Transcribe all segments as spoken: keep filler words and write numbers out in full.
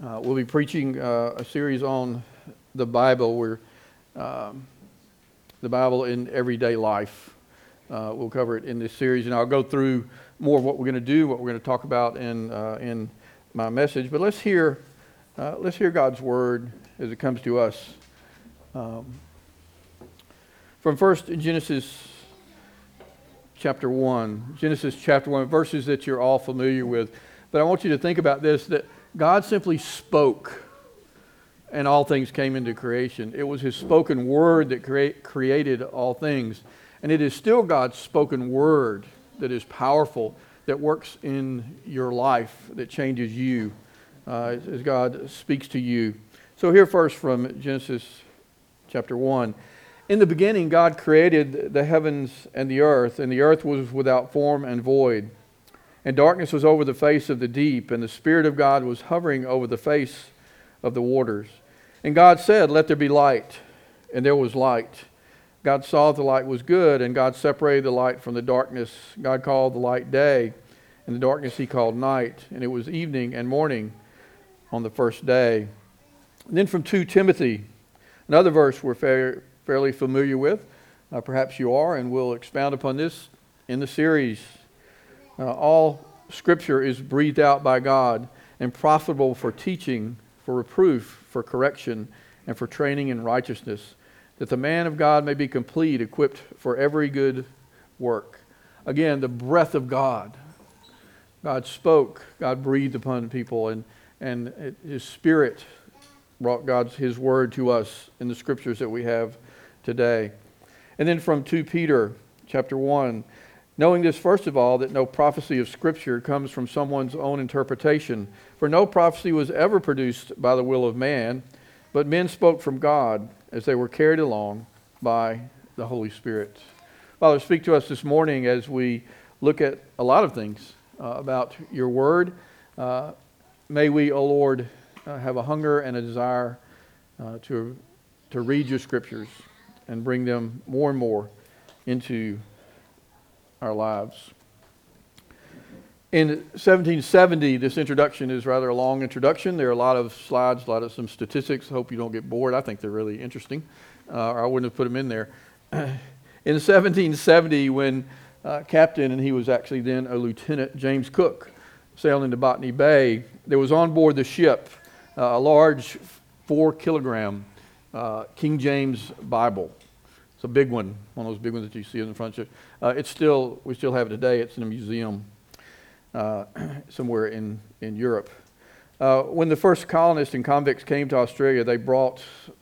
Uh, we'll be preaching uh, a series on the Bible, where um, the Bible in everyday life. Uh, we'll cover it in this series, and I'll go through more of what we're going to do, what we're going to talk about in uh, in my message. But let's hear uh, let's hear God's word as it comes to us um, from first Genesis chapter one. Genesis chapter one, verses that you're all familiar with. But I want you to think about this: that God simply spoke, and all things came into creation. It was His spoken word that create, created all things. And it is still God's spoken word that is powerful, that works in your life, that changes you uh, as God speaks to you. So here first from Genesis chapter one. In the beginning, God created the heavens and the earth, and the earth was without form and void. And darkness was over the face of the deep, and the Spirit of God was hovering over the face of the waters. And God said, "Let there be light," and there was light. God saw the light was good, and God separated the light from the darkness. God called the light day, and the darkness He called night. And it was evening and morning on the first day. And then from Second Timothy, another verse we're fa- fairly familiar with. Uh, perhaps you are, and we'll expound upon this in the series. Uh, all Scripture is breathed out by God and profitable for teaching, for reproof, for correction, and for training in righteousness, that the man of God may be complete, equipped for every good work. Again, the breath of God. God spoke, God breathed upon people, and, and it, His Spirit brought God's His word to us in the Scriptures that we have today. And then from Second Peter chapter one, knowing this, first of all, that no prophecy of Scripture comes from someone's own interpretation. For no prophecy was ever produced by the will of man, but men spoke from God as they were carried along by the Holy Spirit. Father, speak to us this morning as we look at a lot of things uh, about your word. Uh, may we, O Lord, uh, have a hunger and a desire uh, to, to read your Scriptures and bring them more and more into our lives. In seventeen seventy, this introduction is rather a long introduction. There are a lot of slides, a lot of some statistics. Hope you don't get bored. I think they're really interesting, uh, or I wouldn't have put them in there. In seventeen seventy, when uh, Captain, and he was actually then a Lieutenant, James Cook, sailed into Botany Bay, there was on board the ship uh, a large four-kilogram uh, King James Bible. It's a big one, one of those big ones that you see in the front. Uh, it's still, we still have it today. It's in a museum uh, somewhere in, in Europe. Uh, when the first colonists and convicts came to Australia, they brought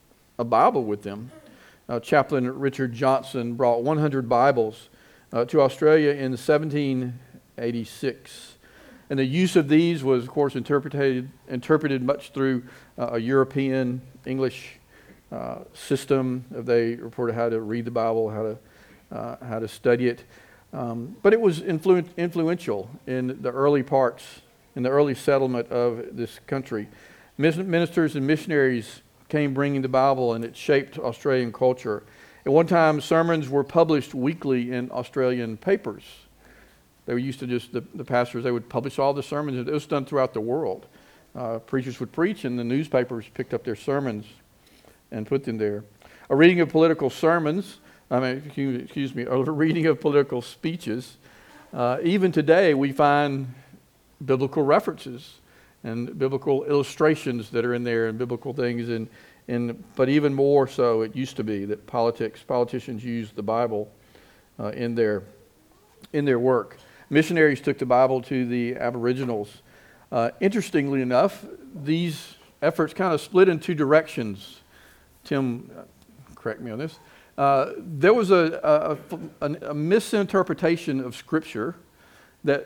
a Bible with them. Uh, Chaplain Richard Johnson brought one hundred Bibles uh, to Australia in seventeen eighty-six. And the use of these was, of course, interpreted, interpreted much through uh, a European English Uh, system. They reported how to read the Bible, how to uh, how to study it. Um, but it was influ- influential in the early parts, in the early settlement of this country. Ministers and missionaries came bringing the Bible, and it shaped Australian culture. At one time, sermons were published weekly in Australian papers. They were used to just, the, the pastors, they would publish all the sermons. It was done throughout the world. Uh, preachers would preach, and the newspapers picked up their sermons and put them there. A reading of political sermons, I mean, excuse me, a reading of political speeches. Uh, even today, we find biblical references and biblical illustrations that are in there, and biblical things. And, and but even more so, it used to be that politics, politicians used the Bible uh, in their in their work. Missionaries took the Bible to the Aboriginals. Uh, interestingly enough, these efforts kind of split in two directions. Tim, uh, correct me on this. Uh, there was a, a, a, a misinterpretation of Scripture that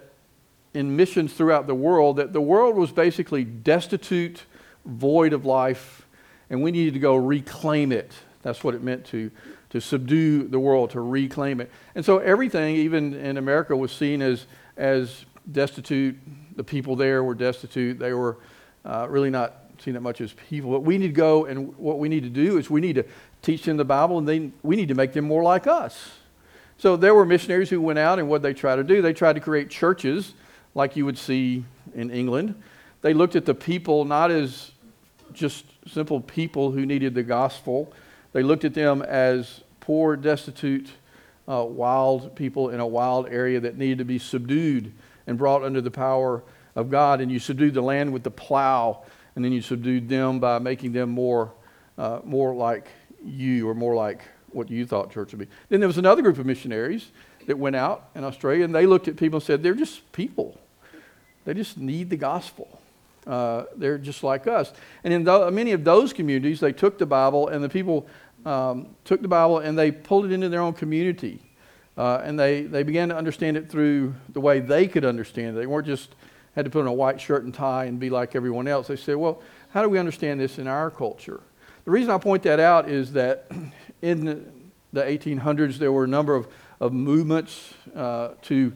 in missions throughout the world, that the world was basically destitute, void of life, and we needed to go reclaim it. That's what it meant to, to subdue the world, to reclaim it. And so everything, even in America, was seen as, as destitute. The people there were destitute. They were uh, really not seen that much as people. But we need to go, and what we need to do is we need to teach them the Bible, and they, we need to make them more like us. So there were missionaries who went out, and what they tried to do, they tried to create churches like you would see in England. They looked at the people not as just simple people who needed the gospel. They looked at them as poor, destitute, uh, wild people in a wild area that needed to be subdued and brought under the power of God. And you subdued the land with the plow, and then you subdued them by making them more, uh, more like you, or more like what you thought church would be. Then there was another group of missionaries that went out in Australia, and they looked at people and said, they're just people. They just need the gospel. Uh, they're just like us. And in th- many of those communities, they took the Bible, and the people um, took the Bible and they pulled it into their own community. Uh, and they, they began to understand it through the way they could understand it. They weren't just had to put on a white shirt and tie and be like everyone else. They said, well, how do we understand this in our culture? The reason I point that out is that in the eighteen hundreds, there were a number of, of movements uh, to,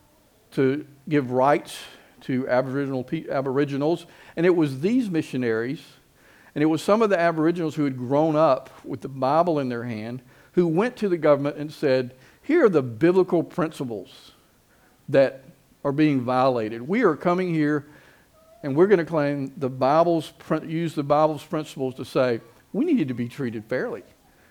to give rights to Aboriginal pe- Aboriginals. And it was these missionaries, and it was some of the Aboriginals who had grown up with the Bible in their hand, who went to the government and said, here are the biblical principles that are being violated. We are coming here and we're going to claim the Bible's, use the Bible's principles to say, we need to be treated fairly.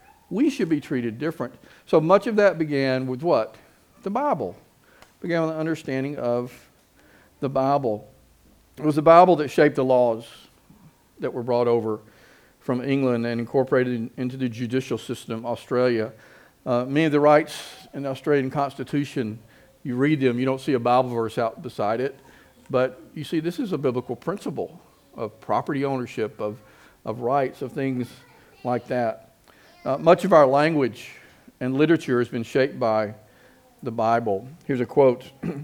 We should be treated different. So much of that began with what? The Bible. Began with an understanding of the Bible. It was the Bible that shaped the laws that were brought over from England and incorporated into the judicial system, Australia. Uh, many of the rights in the Australian Constitution, you read them, you don't see a Bible verse out beside it, but you see this is a biblical principle of property ownership, of, of rights, of things like that. Uh, much of our language and literature has been shaped by the Bible. Here's a quote.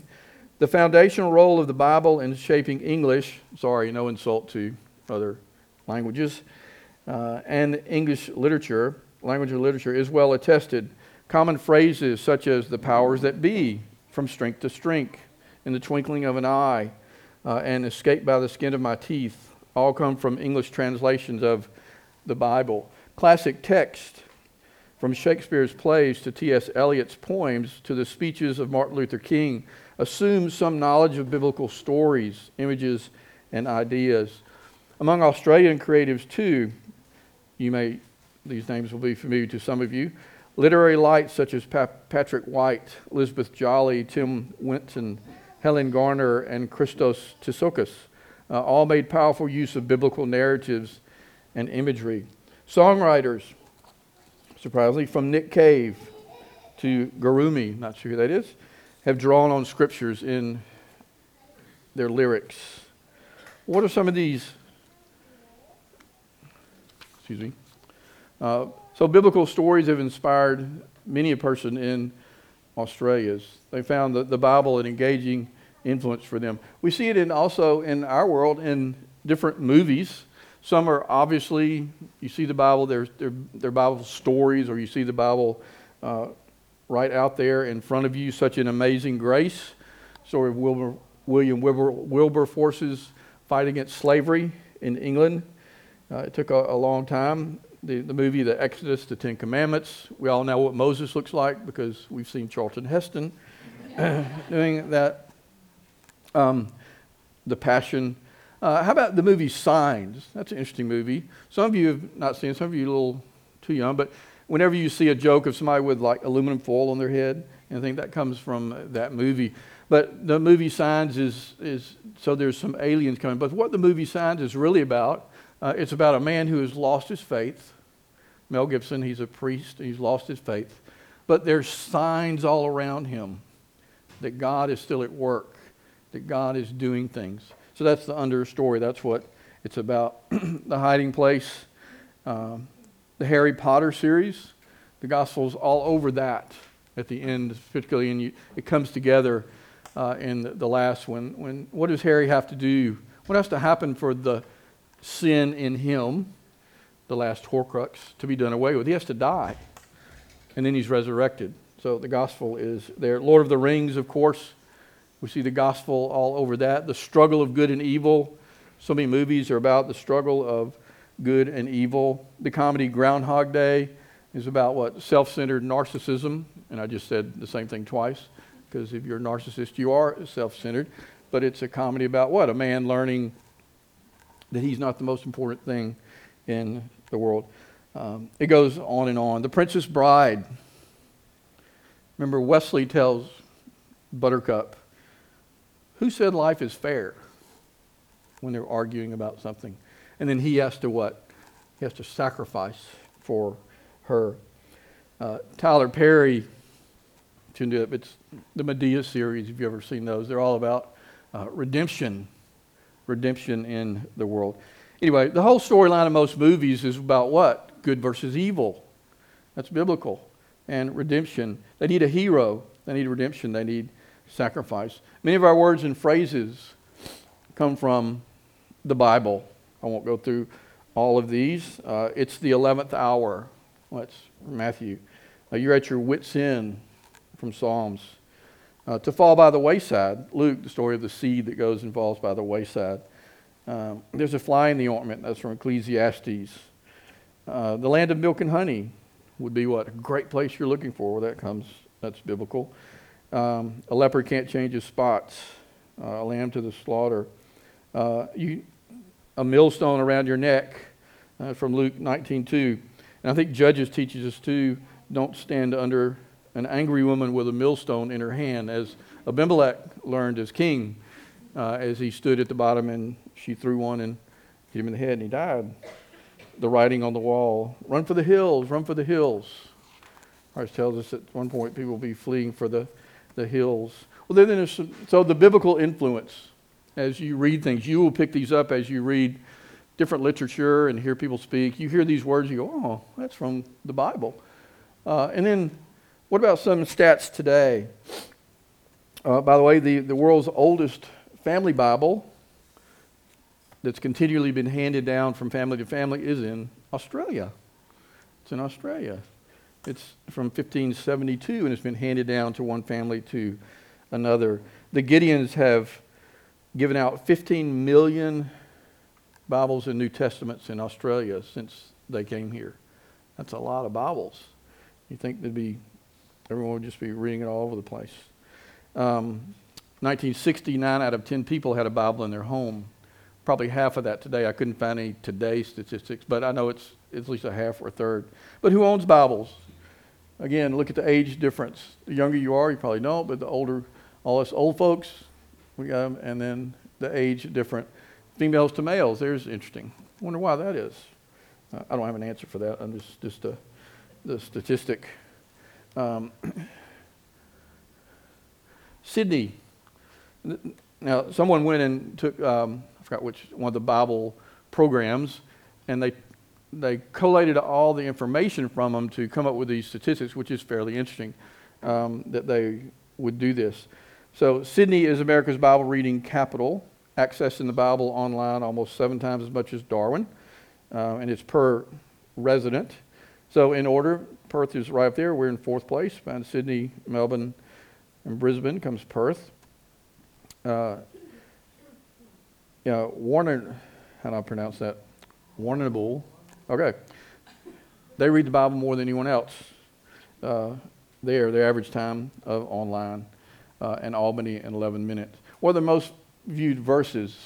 The foundational role of the Bible in shaping English, sorry, no insult to other languages, uh, and English literature, language and literature, is well attested. Common phrases such as the powers that be, from strength to strength, in the twinkling of an eye, uh, and escape by the skin of my teeth, all come from English translations of the Bible. Classic text, from Shakespeare's plays to T S Eliot's poems to the speeches of Martin Luther King, assumes some knowledge of biblical stories, images, and ideas. Among Australian creatives, too, you may, these names will be familiar to some of you, literary lights such as pa- Patrick White, Elizabeth Jolly, Tim Winton, Helen Garner, and Christos Tsoukas, uh, all made powerful use of biblical narratives and imagery. Songwriters, surprisingly, from Nick Cave to Gurumi, not sure who that is, have drawn on scriptures in their lyrics. What are some of these? Excuse me. Uh, so biblical stories have inspired many a person in Australia. They found the, the Bible an engaging influence for them. We see it in also in our world in different movies. Some are obviously, you see the Bible, they're, they're, they're Bible stories, or you see the Bible uh, right out there in front of you, such an Amazing Grace, story of Wilbur, William Wilbur, Wilberforce's fight against slavery in England. Uh, it took a, a long time. The, the movie, The Exodus, The Ten Commandments, we all know what Moses looks like because we've seen Charlton Heston doing that. Um, the Passion. Uh, how about the movie Signs? That's an interesting movie. Some of you have not seen it, some of you are a little too young, but whenever you see a joke of somebody with like aluminum foil on their head, I think that comes from that movie. But the movie Signs is, is so there's some aliens coming. But what the movie Signs is really about, uh, it's about a man who has lost his faith. Mel Gibson, he's a priest, he's lost his faith. But there's signs all around him that God is still at work, that God is doing things. So that's the understory. That's what it's about. The Hiding Place, um, the Harry Potter series, the Gospel's all over that at the end, particularly, and it comes together uh, in the, the last one. When what does Harry have to do? What has to happen for the sin in him, the last Horcrux, to be done away with? He has to die, and then he's resurrected. So the Gospel is there. Lord of the Rings, of course. We see the gospel all over that. The struggle of good and evil. So many movies are about the struggle of good and evil. The comedy Groundhog Day is about what? Self-centered narcissism. And I just said the same thing twice, because if you're a narcissist, you are self-centered. But it's a comedy about what? A man learning that he's not the most important thing in the world. Um, it goes on and on. The Princess Bride. Remember, Wesley tells Buttercup, who said life is fair, when they're arguing about something. And then he has to what? He has to sacrifice for her. Uh, Tyler Perry, tuned up. It's the Medea series, if you've ever seen those. They're all about uh, redemption, redemption in the world. Anyway, the whole storyline of most movies is about what? Good versus evil. That's biblical. And redemption. They need a hero. They need redemption. They need sacrifice. Many of our words and phrases come from the Bible. I won't go through all of these. Uh, it's the eleventh hour. Well, that's Matthew. Uh, you're at your wit's end, from Psalms. Uh, to fall by the wayside. Luke, the story of the seed that goes and falls by the wayside. Um, there's a fly in the ointment. That's from Ecclesiastes. Uh, the land of milk and honey would be what? A great place you're looking for. Where that comes, that's biblical. Um, a leper can't change his spots. Uh, a lamb to the slaughter. Uh, you, a millstone around your neck, uh, from Luke nineteen two. And I think Judges teaches us too, don't stand under an angry woman with a millstone in her hand, as Abimelech learned as king, uh, as he stood at the bottom and she threw one and hit him in the head and he died. The writing on the wall, run for the hills, run for the hills. Christ tells us at one point people will be fleeing for the, the hills. Well, then there's some, so the biblical influence. As you read things, you will pick these up as you read different literature and hear people speak. You hear these words, you go, oh, that's from the Bible. Uh, and then what about some stats today? Uh, by the way, the, the world's oldest family Bible that's continually been handed down from family to family is in Australia. It's in Australia. It's from fifteen seventy-two, and it's been handed down to one family to another. The Gideons have given out fifteen million Bibles and New Testaments in Australia since they came here. That's a lot of Bibles. You think there'd be, everyone would just be reading it all over the place. Um, nineteen sixty-nine out of ten people had a Bible in their home. Probably half of that today. I couldn't find any today statistics, but I know it's at least a half or a third. But who owns Bibles? Again, look at the age difference. The younger you are, you probably don't, but the older, all us old folks, we got them, and then the age different. Females to males, there's interesting. I wonder why that is. Uh, I don't have an answer for that. I'm just, just a, the statistic. Um, Sydney. Now, someone went and took, um, I forgot which, one of the Bible programs, and they they collated all the information from them to come up with these statistics, which is fairly interesting, um, that they would do this. So Sydney is America's Bible reading capital, accessing the Bible online almost seven times as much as Darwin, uh, and it's per resident. So in order, Perth is right up there. We're in fourth place. Behind Sydney, Melbourne, and Brisbane comes Perth. Uh, yeah, Warner, how do I pronounce that? Warrnambool. Okay. They read the Bible more than anyone else. Uh, there, their average time of online, uh, in Albany in eleven minutes. What are the most viewed verses?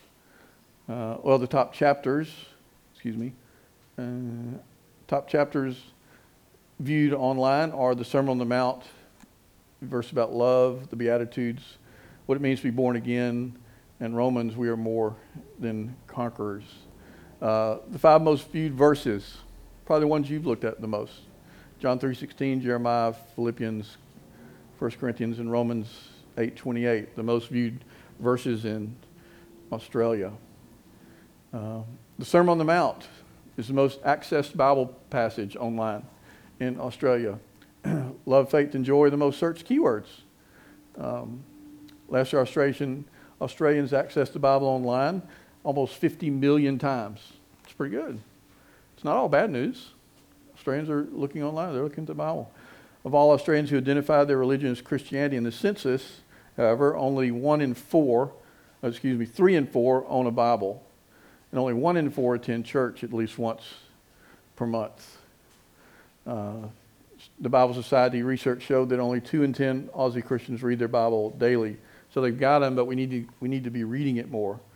Uh, well, the top chapters, excuse me, uh, top chapters viewed online are the Sermon on the Mount, verse about love, the Beatitudes, what it means to be born again, and Romans, we are more than conquerors. Uh, the five most viewed verses, probably the ones you've looked at the most. John three sixteen, Jeremiah, Philippians, First Corinthians, and Romans eight twenty-eight, the most viewed verses in Australia. Uh, the Sermon on the Mount is the most accessed Bible passage online in Australia. Love, faith, and joy are the most searched keywords. Um, last year, Australian, Australians accessed the Bible online almost fifty million times. It's pretty good. It's not all bad news. Australians are looking online. They're looking at the Bible. Of all Australians who identify their religion as Christianity in the census, however, only one in four, excuse me, three in four own a Bible. And only one in four attend church at least once per month. Uh, the Bible Society research showed that only two in ten Aussie Christians read their Bible daily. So they've got them, but we need to we need to be reading it more.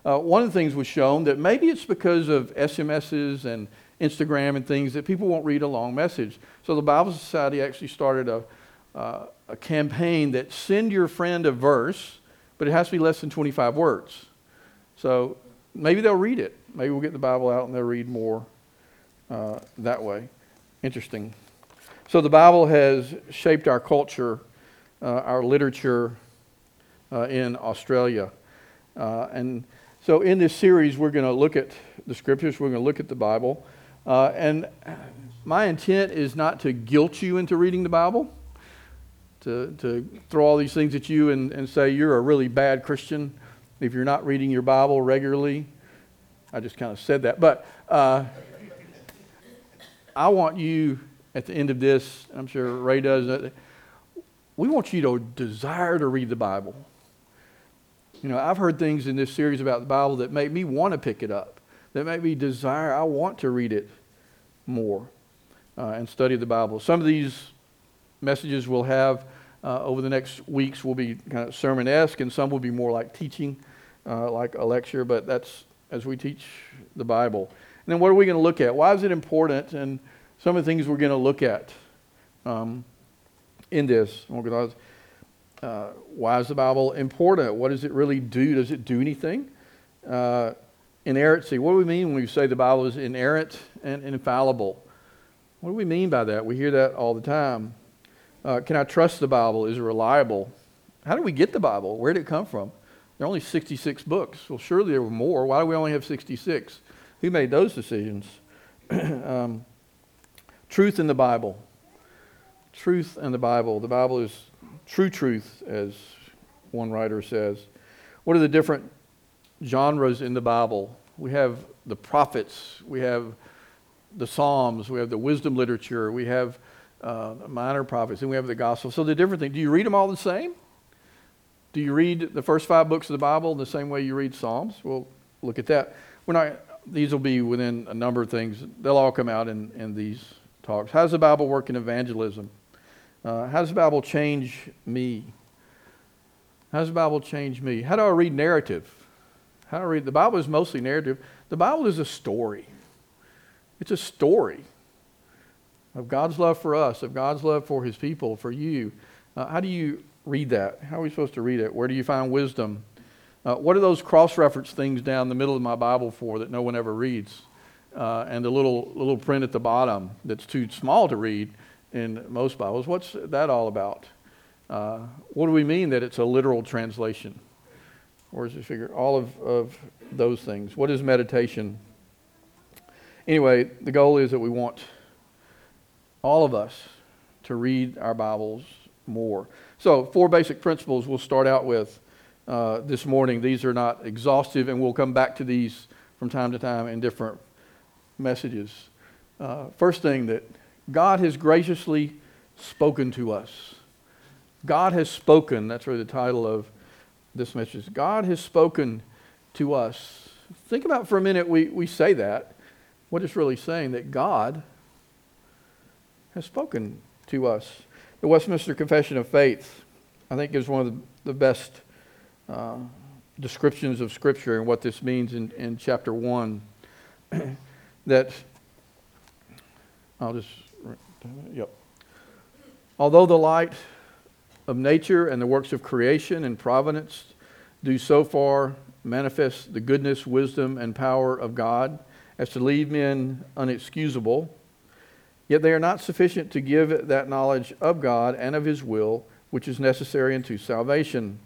uh, one of the things was shown that maybe it's because of S M Ses and Instagram and things that people won't read a long message. So the Bible Society actually started a, uh, a campaign that send your friend a verse, but it has to be less than twenty-five words. So maybe they'll read it. Maybe we'll get the Bible out and they'll read more uh, that way. Interesting. So the Bible has shaped our culture, uh, our literature uh, in Australia. Uh, and so in this series, we're going to look at the scriptures. We're going to look at the Bible. Uh, and my intent is not to guilt you into reading the Bible, to, to throw all these things at you and, and say you're a really bad Christian if you're not reading your Bible regularly. I just kind of said that. But uh, I want you, at the end of this, I'm sure Ray does, we want you to desire to read the Bible. You know, I've heard things in this series about the Bible that make me want to pick it up, that make me desire, I want to read it more uh, and study the Bible. Some of these messages we'll have uh, over the next weeks will be kind of sermon-esque, and some will be more like teaching, uh, like a lecture, but that's as we teach the Bible. And then what are we going to look at? Why is it important? And some of the things we're going to look at um, in this. Uh, why is the Bible important? What does it really do? Does it do anything? Uh, inerrancy. What do we mean when we say the Bible is inerrant and infallible? What do we mean by that? We hear that all the time. Uh, can I trust the Bible? Is it reliable? How do we get the Bible? Where did it come from? There are only sixty-six books. Well, surely there were more. Why do we only have sixty-six? Who made those decisions? um, truth in the Bible. Truth in the Bible. The Bible is true truth, as one writer says. What are the different genres in the Bible? We have the prophets. We have the Psalms. We have the wisdom literature. We have uh, minor prophets. And we have the gospel. So the different things. Do you read them all the same? Do you read the first five books of the Bible the same way you read Psalms? Well, look at that. We're not. These will be within a number of things. They'll all come out in, in these talks. How does the Bible work in evangelism? Uh, how does the Bible change me? How does the Bible change me? How do I read narrative? How do I read? The Bible is mostly narrative. The Bible is a story. It's a story of God's love for us, of God's love for His people, for you. Uh, how do you read that? How are we supposed to read it? Where do you find wisdom? Uh, what are those cross-reference things down the middle of my Bible for that no one ever reads? Uh, and the little little print at the bottom that's too small to read in most Bibles. What's that all about? Uh, what do we mean that it's a literal translation? Or is it figure? All of, of those things. What is meditation? Anyway, the goal is that we want all of us to read our Bibles more. So, four basic principles we'll start out with uh, this morning. These are not exhaustive, and we'll come back to these from time to time in different messages. Uh, first thing, that God has graciously spoken to us. God has spoken. That's really the title of this message. God has spoken to us. Think about for a minute, we, we say that. What it's really saying, that God has spoken to us. The Westminster Confession of Faith, I think, is one of the, the best uh, descriptions of Scripture and what this means in, in chapter one. That, I'll just, yep. Although the light of nature and the works of creation and providence do so far manifest the goodness, wisdom, and power of God as to leave men unexcusable, yet they are not sufficient to give that knowledge of God and of His will, which is necessary unto salvation.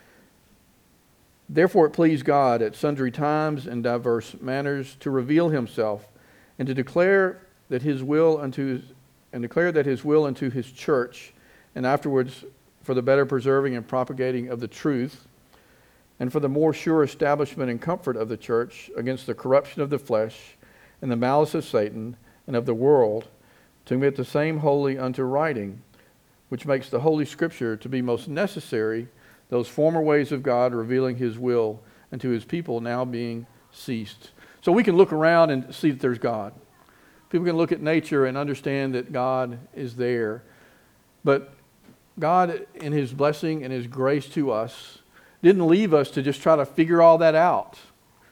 Therefore it pleased God at sundry times and diverse manners to reveal Himself and to declare that His will unto and declare that His will unto His church, and afterwards for the better preserving and propagating of the truth, and for the more sure establishment and comfort of the church against the corruption of the flesh and the malice of Satan and of the world, to commit the same wholly unto writing, which makes the Holy Scripture to be most necessary, those former ways of God revealing His will unto His people now being ceased. So we can look around and see that there's God. People can look at nature and understand that God is there. But God, in His blessing and His grace to us, didn't leave us to just try to figure all that out.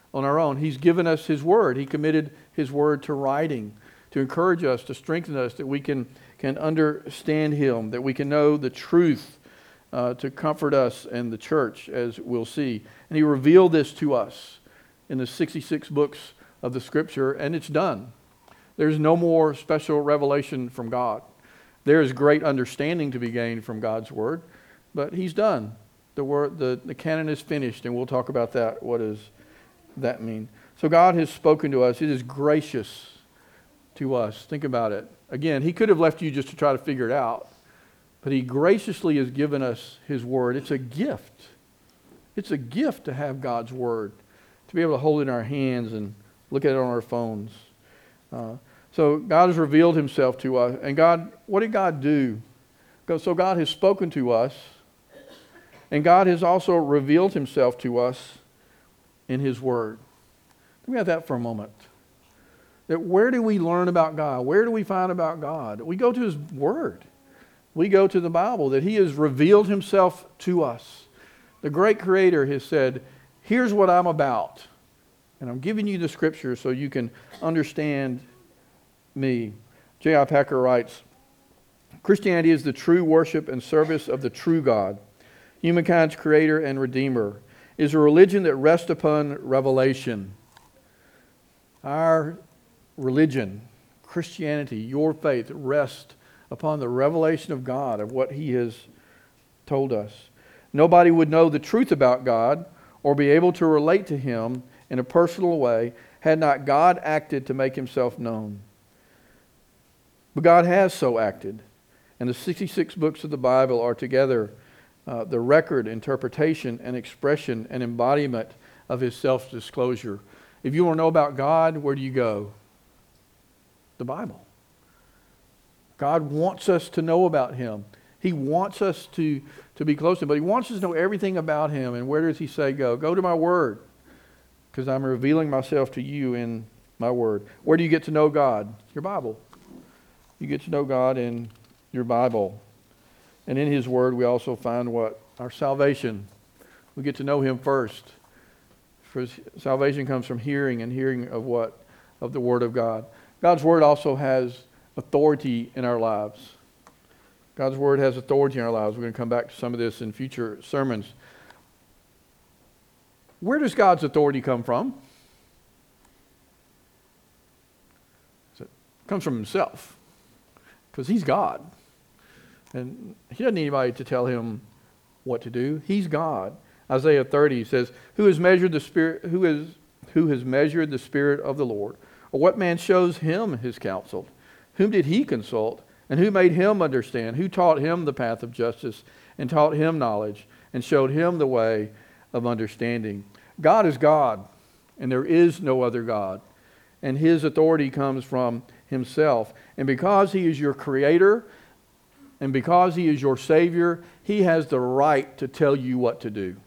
on our own. He's given us His Word. He committed His Word to writing, to encourage us, to strengthen us, that we can, can understand Him, that we can know the truth, uh, to comfort us and the church, as we'll see. And He revealed this to us in the sixty-six books of the Scripture, and it's done. There's no more special revelation from God. There is great understanding to be gained from God's Word, but He's done. The word, the, the canon is finished, and we'll talk about that. What does that mean? So God has spoken to us. It is gracious to us. Think about it. Again, He could have left you just to try to figure it out, but He graciously has given us His Word. It's a gift. It's a gift to have God's Word, to be able to hold it in our hands and look at it on our phones. Uh, so God has revealed Himself to us. And God, what did God do? So God has spoken to us, and God has also revealed Himself to us in His Word. Think about that for a moment. That where do we learn about God? Where do we find about God? We go to His Word. We go to the Bible, that He has revealed Himself to us. The great Creator has said, here's what I'm about. And I'm giving you the Scripture so you can understand me. J I Packer writes, Christianity is the true worship and service of the true God, humankind's Creator and Redeemer. It is a religion that rests upon revelation. Our religion, Christianity, your faith, rests upon the revelation of God, of what He has told us. Nobody would know the truth about God or be able to relate to Him in a personal way had not God acted to make Himself known. But God has so acted. And the sixty-six books of the Bible are together uh, the record, interpretation, and expression and embodiment of His self-disclosure. If you want to know about God, where do you go? The Bible. God wants us to know about Him. He wants us to, to be close to Him, but He wants us to know everything about Him. And where does He say go? Go to my Word, because I'm revealing myself to you in my Word. Where do you get to know God? Your Bible. You get to know God in your Bible. And in His Word we also find what? Our salvation. We get to know Him first. For salvation comes from hearing, and hearing of what? Of the Word of God. God's Word also has authority in our lives. God's Word has authority in our lives. We're going to come back to some of this in future sermons. Where does God's authority come from? It comes from Himself, because He's God. And He doesn't need anybody to tell Him what to do. He's God. Isaiah thirty says, Who has measured the spirit who is who has measured the Spirit of the Lord? Or what man shows Him His counsel? Whom did He consult? And who made Him understand? Who taught Him the path of justice, and taught Him knowledge, and showed Him the way of understanding? God is God, and there is no other God. And His authority comes from Himself. And because He is your Creator, and because He is your Savior, He has the right to tell you what to do.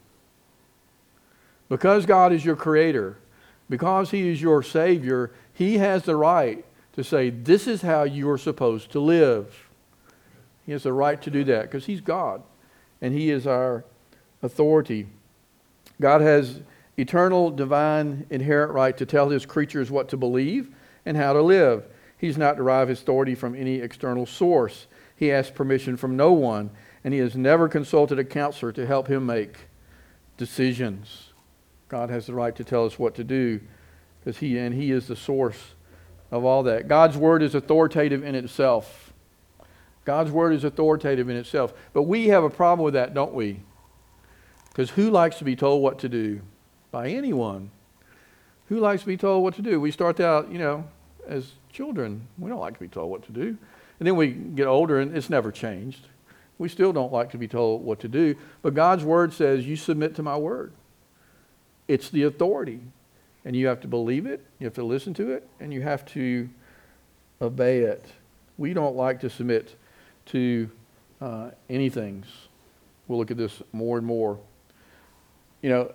Because God is your Creator, because He is your Savior, He has the right to say, this is how you are supposed to live. He has the right to do that because He's God, and He is our authority. God has eternal, divine, inherent right to tell His creatures what to believe and how to live. He does not derive His authority from any external source. He asks permission from no one, and He has never consulted a counselor to help Him make decisions. God has the right to tell us what to do, because He and He is the source of all that. God's Word is authoritative in itself. God's Word is authoritative in itself. But we have a problem with that, don't we? Because who likes to be told what to do? By anyone. Who likes to be told what to do? We start out, you know, as children. We don't like to be told what to do. And then we get older and it's never changed. We still don't like to be told what to do. But God's Word says, you submit to my Word. It's the authority. And you have to believe it, you have to listen to it, and you have to obey it. We don't like to submit to uh, anything. We'll look at this more and more. You know,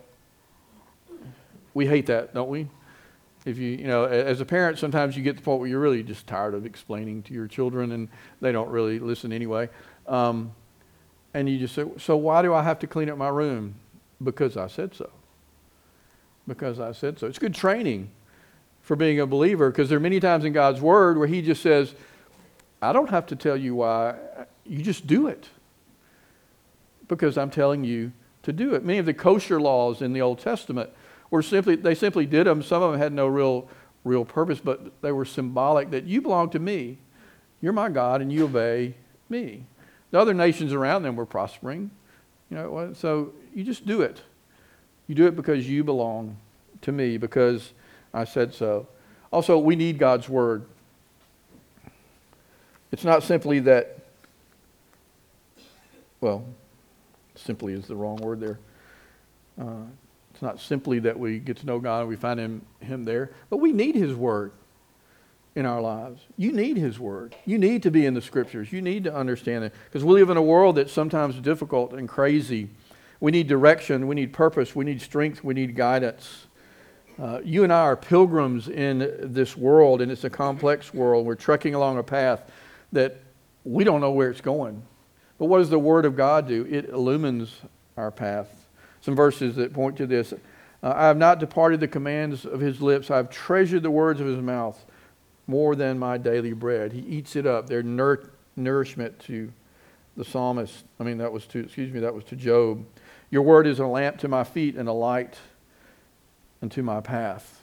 we hate that, don't we? If you, you know, as a parent, sometimes you get to the point where you're really just tired of explaining to your children, and they don't really listen anyway. Um, and you just say, so why do I have to clean up my room? Because I said so. because I said so. It's good training for being a believer, because there are many times in God's Word where He just says, I don't have to tell you why. You just do it because I'm telling you to do it. Many of the kosher laws in the Old Testament were simply, they simply did them. Some of them had no real, real purpose, but they were symbolic that you belong to me. You're my God and you obey me. The other nations around them were prospering. You know, so you just do it. You do it because you belong to me, because I said so. Also, we need God's Word. It's not simply that, well, simply is the wrong word there. Uh, it's not simply that we get to know God and we find him, him there, but we need His Word in our lives. You need His Word. You need to be in the Scriptures. You need to understand it, because we live in a world that's sometimes difficult and crazy. We need direction. We need purpose. We need strength. We need guidance. Uh, you and I are pilgrims in this world, and it's a complex world. We're trekking along a path that we don't know where it's going. But what does the Word of God do? It illumines our path. Some verses that point to this. Uh, I have not departed the commands of His lips. I have treasured the words of His mouth more than my daily bread. He eats it up. They're nour- nourishment to the psalmist. I mean, that was to, excuse me, that was to Job. Your word is a lamp to my feet and a light unto my path.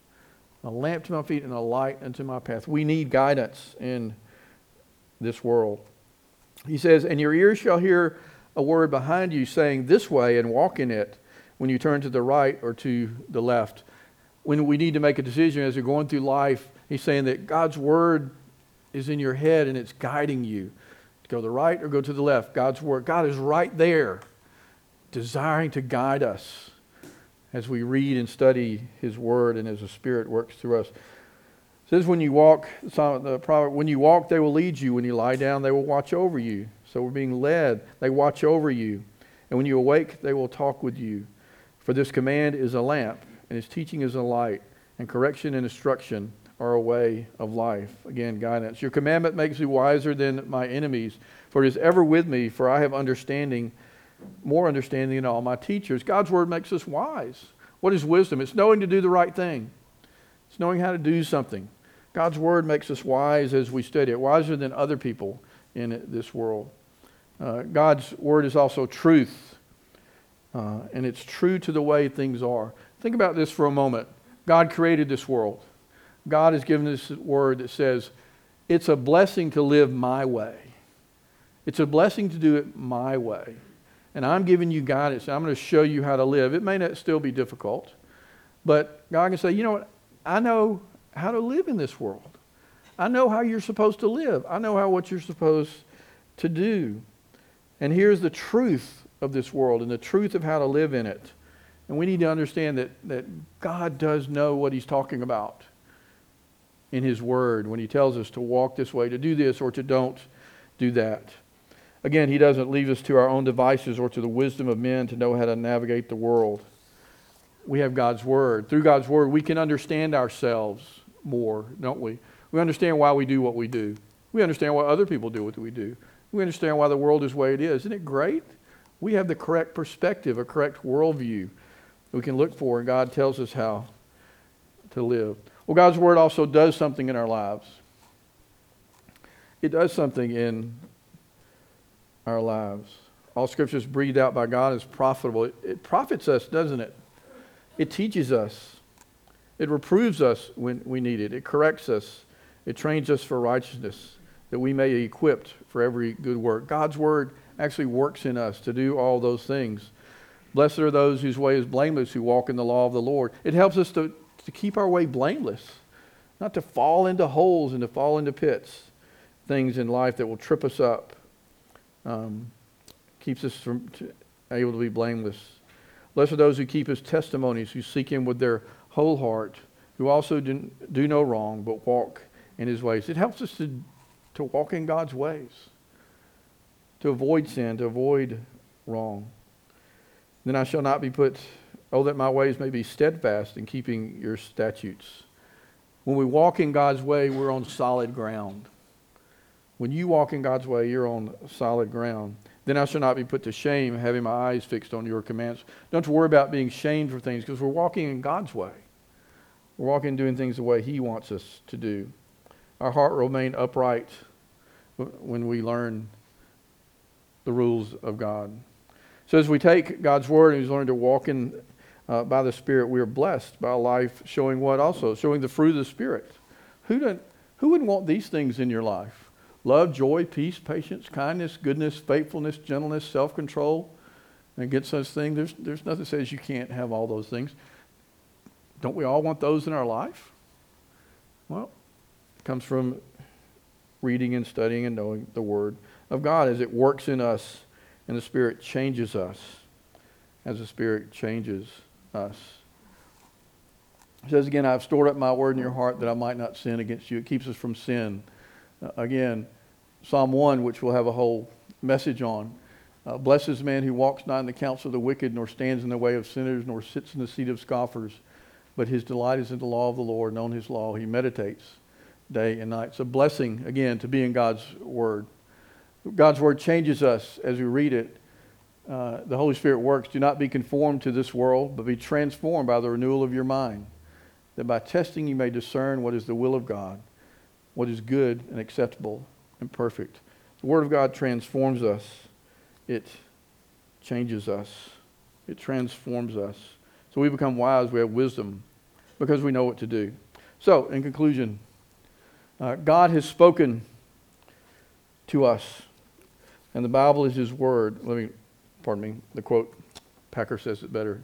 A lamp to my feet and a light unto my path. We need guidance in this world. He says, and your ears shall hear a word behind you saying this way, and walk in it when you turn to the right or to the left. When we need to make a decision as you're going through life, he's saying that God's Word is in your head and it's guiding you. To go to the right or go to the left. God's Word. God is right there, desiring to guide us as we read and study His Word and as the Spirit works through us. It says when you walk, the proverb, when you walk, they will lead you. When you lie down, they will watch over you. So we're being led. They watch over you. And when you awake, they will talk with you. For this command is a lamp, and His teaching is a light, and correction and instruction are a way of life. Again, guidance. Your commandment makes me wiser than my enemies, for it is ever with me, for I have understanding, more understanding than all my teachers. God's Word makes us wise. What is wisdom? It's knowing to do the right thing. It's knowing how to do something. God's Word makes us wise as we study it, wiser than other people in this world. Uh, God's Word is also truth, uh, and it's true to the way things are. Think about this for a moment. God created this world. God has given us a word that says, it's a blessing to live my way. It's a blessing to do it my way. And I'm giving you guidance. I'm going to show you how to live. It may not still be difficult, but God can say, you know what? I know how to live in this world. I know how you're supposed to live. I know how what you're supposed to do. And here's the truth of this world and the truth of how to live in it. And we need to understand that, that God does know what He's talking about in His Word when He tells us to walk this way, to do this, or to don't do that. Again, He doesn't leave us to our own devices or to the wisdom of men to know how to navigate the world. We have God's Word. Through God's Word, we can understand ourselves more, don't we? We understand why we do what we do. We understand why other people do what we do. We understand why the world is the way it is. Isn't it great? We have the correct perspective, a correct worldview we can look for, and God tells us how to live. Well, God's Word also does something in our lives. It does something in our lives. All Scripture is breathed out by God is profitable. It, it profits us, doesn't it? It teaches us. It reproves us when we need it. It corrects us. It trains us for righteousness, that we may be equipped for every good work. God's Word actually works in us to do all those things. Blessed are those whose way is blameless, who walk in the law of the Lord. It helps us to, to keep our way blameless, not to fall into holes and to fall into pits, things in life that will trip us up. Um, keeps us from to, able to be blameless. Blessed are those who keep His testimonies, who seek Him with their whole heart, who also do, do no wrong, but walk in His ways. It helps us to, to walk in God's ways, to avoid sin, to avoid wrong. Then I shall not be put, oh, that my ways may be steadfast in keeping your statutes. When we walk in God's way, we're on solid ground. When you walk in God's way, you're on solid ground. Then I shall not be put to shame, having my eyes fixed on your commands. Don't worry about being shamed for things, because we're walking in God's way. We're walking doing things the way He wants us to do. Our heart will remain upright when we learn the rules of God. So as we take God's Word and we learn to walk in uh, by the Spirit, we are blessed by a life showing what also? Showing the fruit of the Spirit. Who didn't, who wouldn't want these things in your life? Love, joy, peace, patience, kindness, goodness, faithfulness, gentleness, self-control. And against such things, there's, there's nothing that says you can't have all those things. Don't we all want those in our life? Well, it comes from reading and studying and knowing the Word of God as it works in us and the Spirit changes us. As the Spirit changes us. It says again, I've stored up my word in your heart that I might not sin against you. It keeps us from sin. Uh, again, Psalm one, which we'll have a whole message on. Uh, Blessed is the man who walks not in the counsel of the wicked, nor stands in the way of sinners, nor sits in the seat of scoffers. But his delight is in the law of the Lord, and on his law he meditates day and night. It's a blessing, again, to be in God's Word. God's Word changes us as we read it. Uh, the Holy Spirit works. Do not be conformed to this world, but be transformed by the renewal of your mind, that by testing you may discern what is the will of God, what is good and acceptable and perfect. The Word of God transforms us. It changes us. It transforms us. So we become wise, we have wisdom, because we know what to do. So, in conclusion, uh, God has spoken to us, and the Bible is His Word. Let me, pardon me, the quote, Packer says it better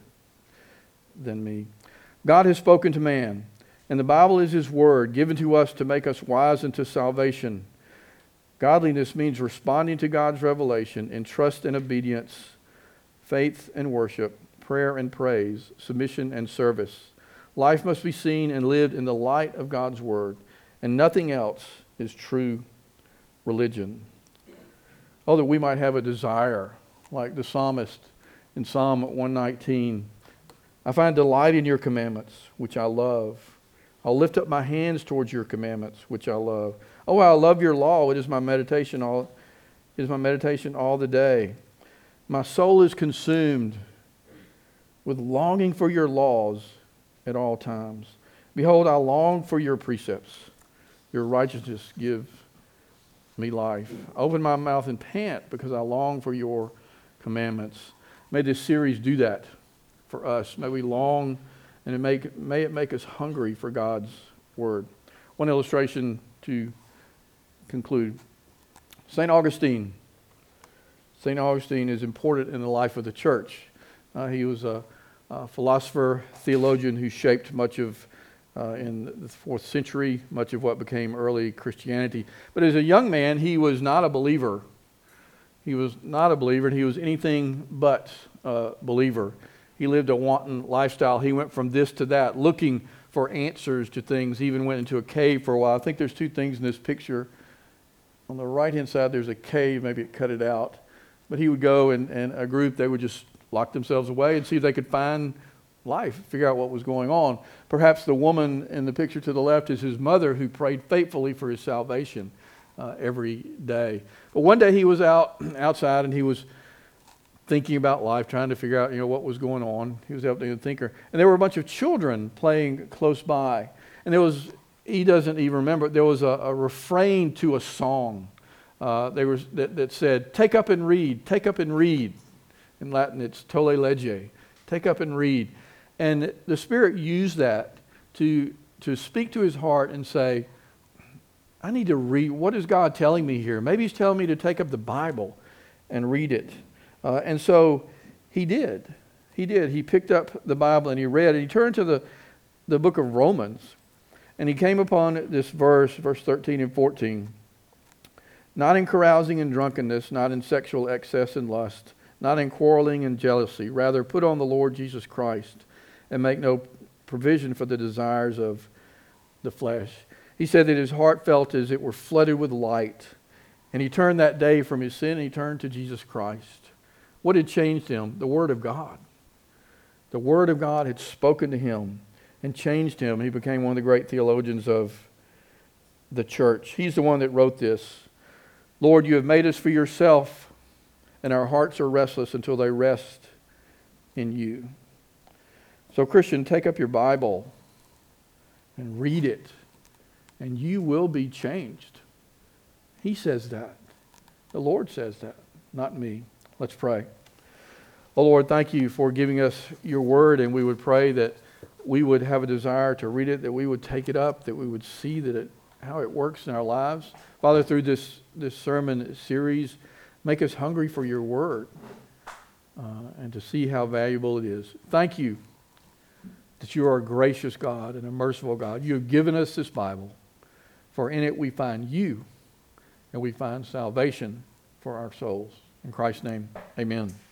than me. God has spoken to man, and the Bible is His Word, given to us to make us wise unto salvation. Godliness means responding to God's revelation in trust and obedience, faith and worship, prayer and praise, submission and service. Life must be seen and lived in the light of God's Word, and nothing else is true religion. Oh, that we might have a desire, like the psalmist in Psalm one nineteen. I find delight in your commandments, which I love. I'll lift up my hands towards your commandments, which I love. Oh, I love your law. It is my meditation all, it is my meditation all the day. My soul is consumed with longing for your laws at all times. Behold, I long for your precepts. Your righteousness gives me life. Open my mouth and pant because I long for your commandments. May this series do that for us. May we long and it make, may it make us hungry for God's Word. One illustration to conclude. Saint Augustine. Saint Augustine is important in the life of the church. Uh, he was a, a philosopher, theologian who shaped much of, uh, in the fourth century, much of what became early Christianity. But as a young man, he was not a believer. He was not a believer, and he was anything but a believer. He lived a wanton lifestyle. He went from this to that, looking for answers to things. He even went into a cave for a while. I think there's two things in this picture. On the right-hand side, there's a cave. Maybe it cut it out. But he would go, and, and a group, they would just lock themselves away and see if they could find life, figure out what was going on. Perhaps the woman in the picture to the left is his mother, who prayed faithfully for his salvation uh, every day. But one day he was out outside, and he was thinking about life, trying to figure out, you know, what was going on. He was out there a thinker. And there were a bunch of children playing close by. And there was, he doesn't even remember, there was a, a refrain to a song uh, they were, that, that said, take up and read, take up and read. In Latin, it's tolle lege, take up and read. And the Spirit used that to, to speak to his heart and say, I need to read. What is God telling me here? Maybe He's telling me to take up the Bible and read it. Uh, and so he did. He did. He picked up the Bible and he read it. He turned to the, the book of Romans, and he came upon this verse, verse thirteen and fourteen. Not in carousing and drunkenness, not in sexual excess and lust, not in quarreling and jealousy. Rather, put on the Lord Jesus Christ and make no provision for the desires of the flesh. He said that his heart felt as it were flooded with light. And he turned that day from his sin and he turned to Jesus Christ. What had changed him? The Word of God. The Word of God had spoken to him and changed him. He became one of the great theologians of the church. He's the one that wrote this. Lord, you have made us for yourself and our hearts are restless until they rest in you. So, Christian, take up your Bible and read it, and you will be changed. He says that. The Lord says that, not me. Let's pray. Oh, Lord, thank you for giving us your word, and we would pray that we would have a desire to read it, that we would take it up, that we would see that it, how it works in our lives. Father, through this, this sermon series, make us hungry for your word uh, and to see how valuable it is. Thank you that you are a gracious God and a merciful God. You have given us this Bible, for in it we find you and we find salvation for our souls. In Christ's name, amen.